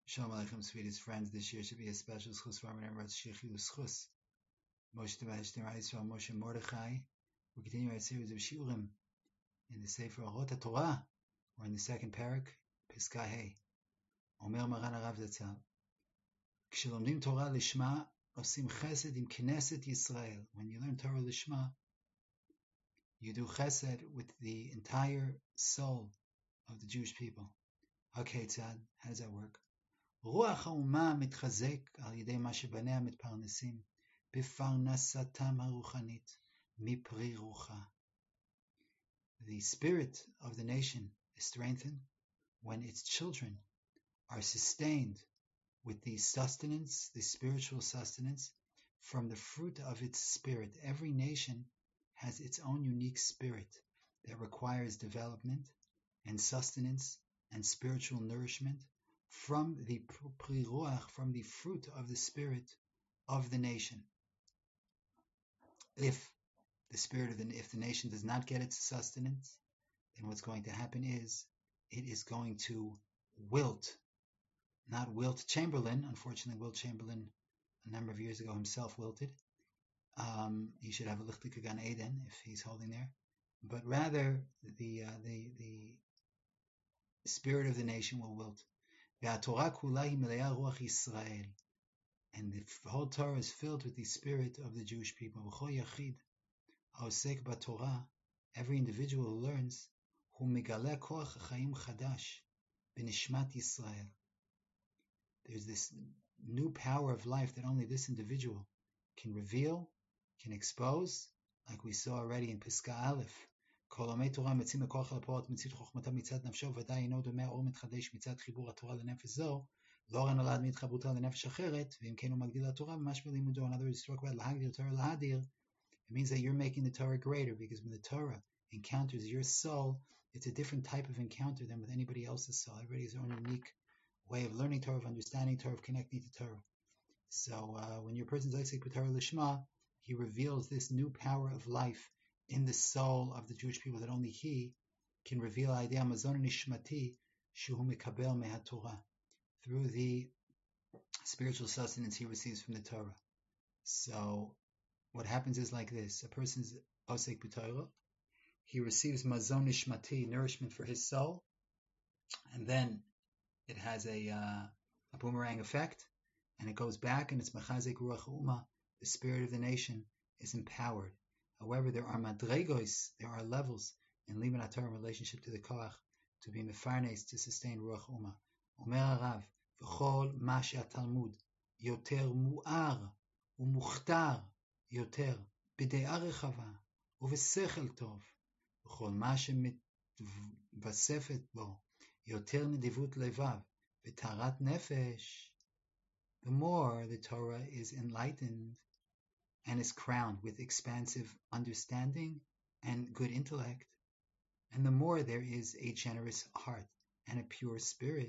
Shalom Aleichem, sweetest friends. This year should be a special schus for Amar Emrat Shechi U'schus. Moshe Tevash Temar Yisrael Moshe Mordechai. We continue our series of shiurim in the Sefer Orot Torah. We're in the second parak, Piska Hey. Omer Maran Harav Zatzal. Kshelomdim Torah Lishma osim chesed im Knesset Yisrael. When you learn Torah Lishma, you do chesed with the entire soul of the Jewish people. Okay, Tzad, how does that work? רוח האומה מתחזק על ידי מה שבניה מתפרנסים בפרנסתם הרוחנית מפרי רוחה. The spirit of the nation is strengthened when its children are sustained with the sustenance, the spiritual sustenance, from the fruit of its spirit. Every nation has its own unique spirit that requires development and sustenance and spiritual nourishment from the pri ruach, from the fruit of the spirit of the nation. If the nation does not get its sustenance, then what's going to happen is it is going to wilt. Not Wilt Chamberlain. Unfortunately, Wilt Chamberlain a number of years ago himself wilted. He should have a Lichtika Gan Eden if he's holding there. But rather, the spirit of the nation will wilt. And the whole Torah is filled with the spirit of the Jewish people. Every individual who learns, there's this new power of life that only this individual can reveal, can expose, like we saw already in Piska Aleph. כל עולמי תורה מצאים מכוח אל הפועל מצית חוכמתם מצד נפשו, ודאי אינו דומה אור מתחדש מצד חיבור התורה לנפש זו, לא הרי נולד מהתחברותה לנפש אחרת, ואם כן הוא מגדיל לתורה ומשמע לימודו. In other words, talk about להגדיל Torah להדיר, it means that you're making the Torah greater, because when the Torah encounters your soul, it's a different type of encounter than with anybody else's soul. Everybody has their own unique way of learning Torah, of understanding Torah, of connecting to Torah. So when your person's Isaac with Torah Lishma, he reveals this new power of life in the soul of the Jewish people that only he can reveal idea mazon nishmati shehu mekabel mehaTorah, through the spiritual sustenance he receives from the Torah. So what happens is like this: a person's osek b'Torah, he receives mazon nishmati, nourishment for his soul, and then it has a boomerang effect, and it goes back, and it's machazek ruach ha'uma, the spirit of the nation is empowered. However, there are madregos, there are levels in Liman HaTorah in relationship to the koach, to be mefarnes, to sustain ruach ha'uma. Omer Harav, v'chol ma she'atalmud yoter mu'ar u'muchtar yoter b'de'a rechava u'v'sechel tov v'chol ma she'mitvasefet bo yoter nedivut levav v'tarat nefesh. The more the Torah is enlightened and is crowned with expansive understanding and good intellect, and the more there is a generous heart and a pure spirit.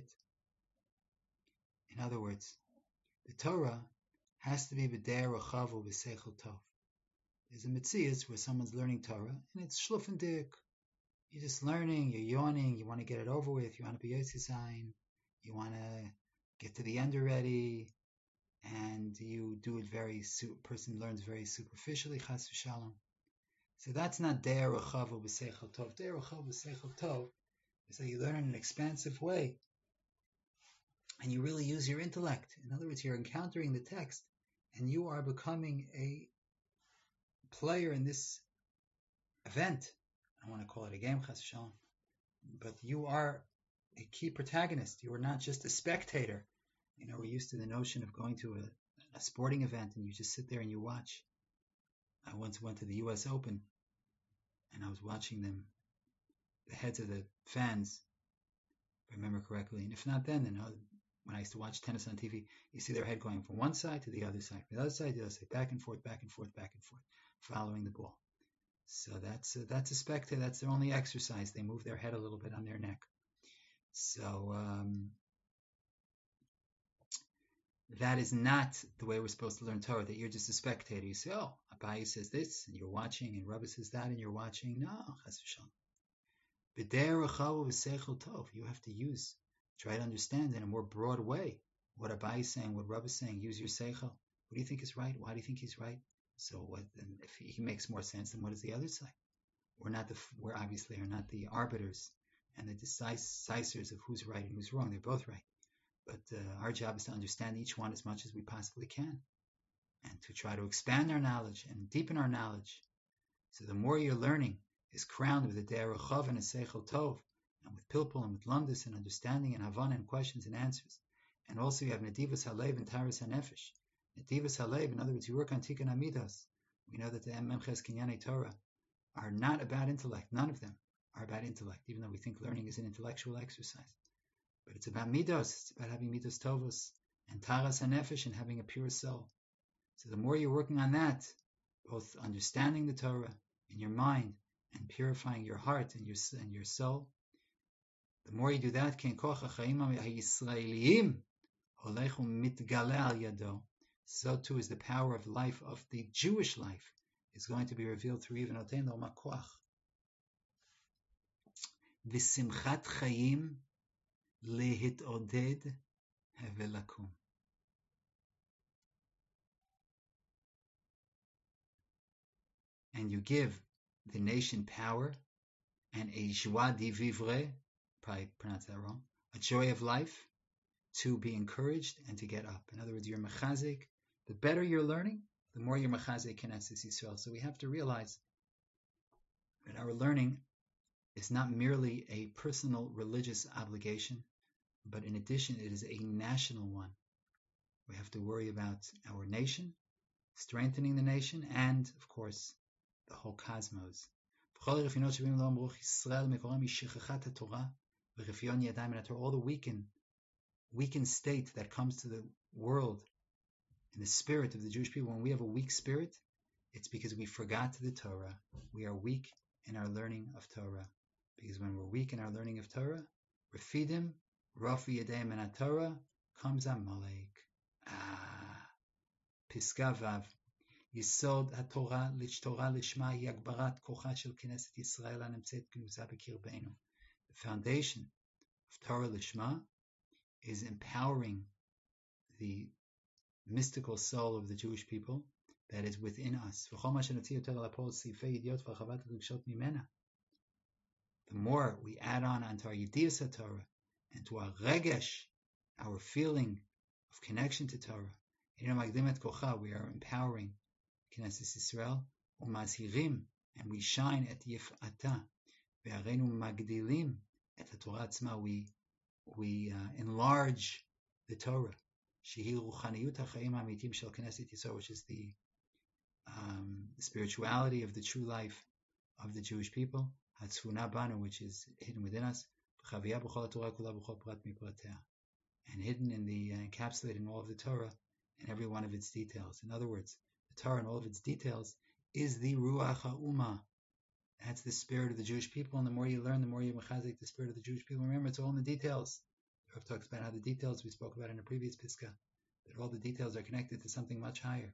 In other words, the Torah has to be b'de'er rechavu v'seichel tov. There's a metzias where someone's learning Torah, and it's shluffendik. You're just learning, you're yawning, you want to get it over with, you want to be yotzisayin, you want to get to the end already, and you do it person learns very superficially, chas v'shalom. So that's not de'er rechavu b'seichel tov. De'er rechavu b'seichel tov is that you learn in an expansive way, and you really use your intellect. In other words, you're encountering the text, and you are becoming a player in this event. I want to call it a game, chas v'shalom, but you are a key protagonist. You are not just a spectator. You know, we're used to the notion of going to a sporting event and you just sit there and you watch. I once went to the U.S. Open and I was watching them, the heads of the fans, if I remember correctly. And if not then when I used to watch tennis on TV, you see their head going from one side to the other side, from the other side to the other side, back and forth, back and forth, back and forth, following the ball. So that's a spectator. That's their only exercise. They move their head a little bit on their neck. So that is not the way we're supposed to learn Torah, that you're just a spectator. You say, oh, Abaye says this, and you're watching, and Rabbi says that, and you're watching. No, chas v'shalom. B'de'er rechavu v'seichel tov. You have to use Try to understand in a more broad way what Abai is saying, what Rav is saying. Use your seichel. What do you think is right? Why do you think he's right? So what? And if he makes more sense, then what is the other side? We're obviously are not the arbiters and the decisors of who's right and who's wrong. They're both right. But our job is to understand each one as much as we possibly can, and to try to expand our knowledge and deepen our knowledge. So the more your learning is crowned with a derech chav and a seichel tov, and with pilpul and with lumdus and understanding and havana and questions and answers, and also you have nedivas halev and taras hanefesh. Nedivas halev, in other words, you work on tikkun amidas. We know that the memches kinyanei Torah are not about intellect. None of them are about intellect, even though we think learning is an intellectual exercise. But it's about midos. It's about having midos tovos and taras hanefesh and having a pure soul. So the more you're working on that, both understanding the Torah in your mind and purifying your heart and your soul, the more you do that, so too is the power of life, of the Jewish life, is going to be revealed through even Oteinu Makoach. V'simchat chayim lehitoded velakum. And you give the nation power and a joie de vivre, probably pronounced that wrong, a joy of life, to be encouraged and to get up. In other words, you're mechazik. The better you're learning, the more you're mechazik Knesset Yisrael. So we have to realize that our learning is not merely a personal religious obligation, but in addition, it is a national one. We have to worry about our nation, strengthening the nation, and, of course, the whole cosmos. All the weakened state that comes to the world in the spirit of the Jewish people. When we have a weak spirit, it's because we forgot the Torah. We are weak in our learning of Torah. Because when we're weak in our learning of Torah, Refidim, Rafi Yadayim and Torah, comes Amalek. Piska Vav. Yisod HaTorah Torah Lishma hi Agbarat Kocha Shel Knesset Yisrael HaNemtzet Gnuza B'Kirbeinu. The foundation of Torah Lishma is empowering the mystical soul of the Jewish people that is within us. The more we add on onto our Yediyas HaTorah and to our Regesh, our feeling of connection to Torah, we are empowering Knesset Yisrael, and we shine at Yif'ata, at the Torah Tzma, we enlarge the Torah, which is the spirituality of the true life of the Jewish people, which is hidden within us, and hidden in the encapsulated in all of the Torah and every one of its details. In other words, the Torah and all of its details is the Ruach HaUmah. That's the spirit of the Jewish people, and the more you learn, the more you mechazik the spirit of the Jewish people. Remember, it's all in the details. Rav talks about how the details we spoke about in a previous Piska, that all the details are connected to something much higher.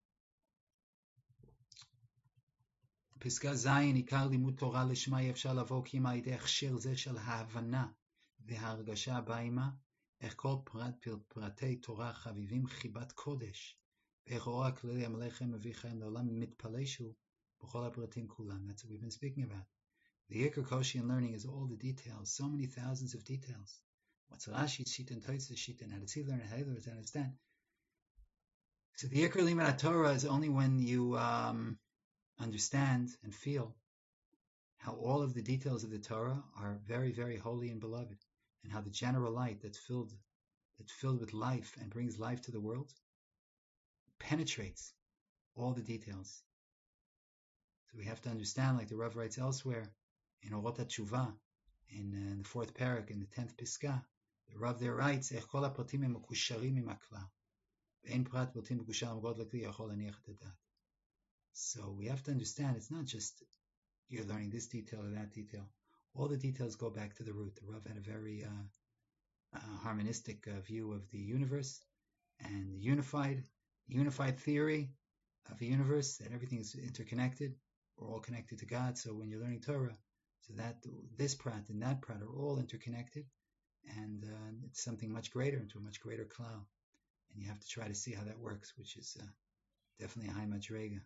Piska Zayin, Ikar Limud Torah Lishma Yefshar Lavo Kima Yidei Chshir Zeh Shel HaHavana V'Hargasha Ba'ima Ech Kol Prat Pratei Torah Chavivim Chibat Kodesh V'Ech Ora Kleli Amelechem Mevi Chaim L'Olam Mitpaleshu B'Chol HaPratim Kulam. That's what we've been speaking about. The Yikar Koshi in learning is all the details, so many thousands of details. What's Rashi's Shita and Toitza's Shita, and how does he learn and how he learns to understand? So the Yikar Limud Torah is only when you understand and feel how all of the details of the Torah are very, very holy and beloved, and how the general light that's filled with life and brings life to the world penetrates all the details. So we have to understand, like the Rav writes elsewhere in Orot HaTshuva, in the fourth parak, in the 10th Piska, the Rav there writes, Ech kol hapratim hem mekusharim im haklal, ve'en prat pratim mekushar megod lekli yachol haniach et hadat. So we have to understand, it's not just you're learning this detail or that detail. All the details go back to the root. The Rav had a very harmonistic view of the universe and the unified theory of the universe, that everything is interconnected. We're all connected to God. So when you're learning Torah, so that this prat and that prat are all interconnected, and it's something much greater, into a much greater klal. And you have to try to see how that works, which is definitely a high madrega.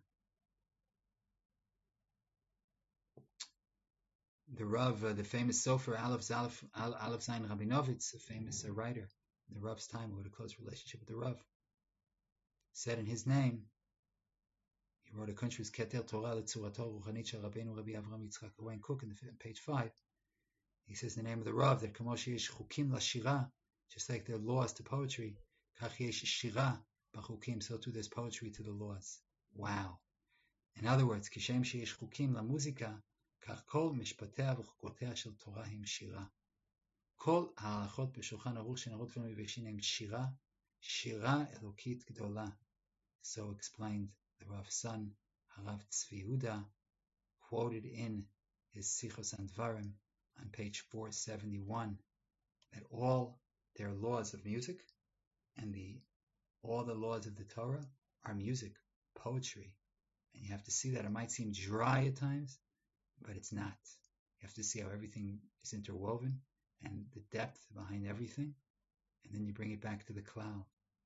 The Rav, the famous Sofer Aleph Zayin Rabinovitz, a famous writer in the Rav's time who had a close relationship with the Rav, said in his name, he wrote a country's Keter Torah Letzurato Ruchanit Shel Rabbeinu Rabbi Avram Yitzchak Cohen Cook in page 5. He says the name of the Rav that Kamo sheyesh chukim lashira, just like there are laws to poetry, kach yesh shira b'chukim, so too there's poetry to the laws. Wow. In other words, kishem sheyesh chukim la muzika, kach kol mishpatea v'chukotea shel Torah him shira. Kol ha'alachot b'shulchan aruch shenarot v'no miveshin hem shira, shira elokit gdola. So explained the Rav's son, Harav Tzvi Yehuda, quoted in his Sichos and Dvarim on page 471, that all their laws of music and all the laws of the Torah are music, poetry. And you have to see that it might seem dry at times, but it's not. You have to see how everything is interwoven and the depth behind everything, and then you bring it back to the klal.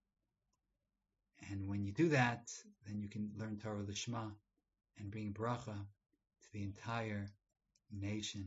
And when you do that, then you can learn Torah Lishma and bring bracha to the entire nation.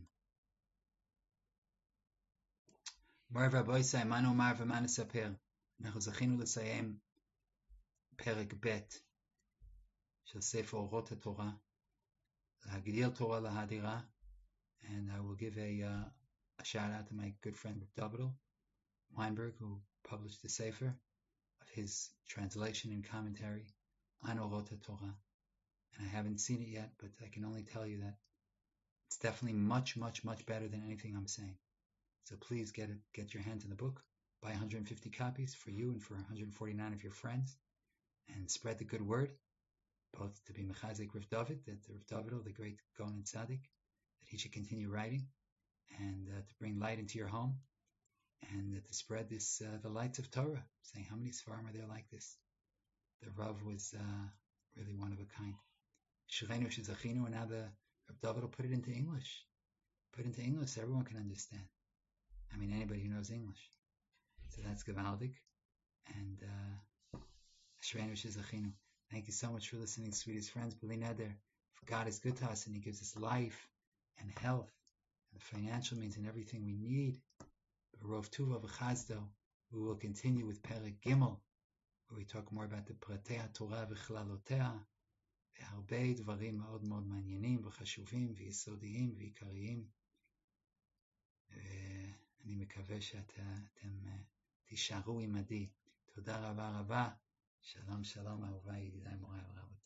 מורי ורבותיי, מה נאמר ומה נספר? אנחנו זכינו לסיים פרק ב' של ספר אורות התורה, להגדיל תורה להאדירה, and I will give a shout out to my good friend David Weinberg, who published the sefer of his translation and commentary on Orot HaTorah. And I haven't seen it yet, but I can only tell you that it's definitely much, much, much better than anything I'm saying. So please get your hands on the book, buy 150 copies for you and for 149 of your friends, and spread the good word, both to be Mechazik Rav David, that Rav David, the great Gaon and Tzaddik, that he should continue writing, and to bring light into your home, and to spread this the lights of Torah, saying how many Sfarim are there like this. The Rav was really one of a kind. Shirenu Shizachinu, and now the Rav David will put it into English. Put it into English so everyone can understand. I mean, anybody who knows English. So that's Gavaldik. And Shirenu Shizachinu. Thank you so much for listening, sweetest friends. B'li neder, for God is good to us and He gives us life and health and the financial means and everything we need. B'rov Tuva v'chazdo, we will continue with Perek Gimel, where we talk more about the Pratei HaTorah v'chlalotea, והרבה דברים מאוד מאוד מעניינים וחשובים ויסודיים ועיקריים. ואני מקווה שאתם תישארו עמדי. תודה רבה רבה. שלום שלום אהוביי, ידידיי, מוריי ורבותיי.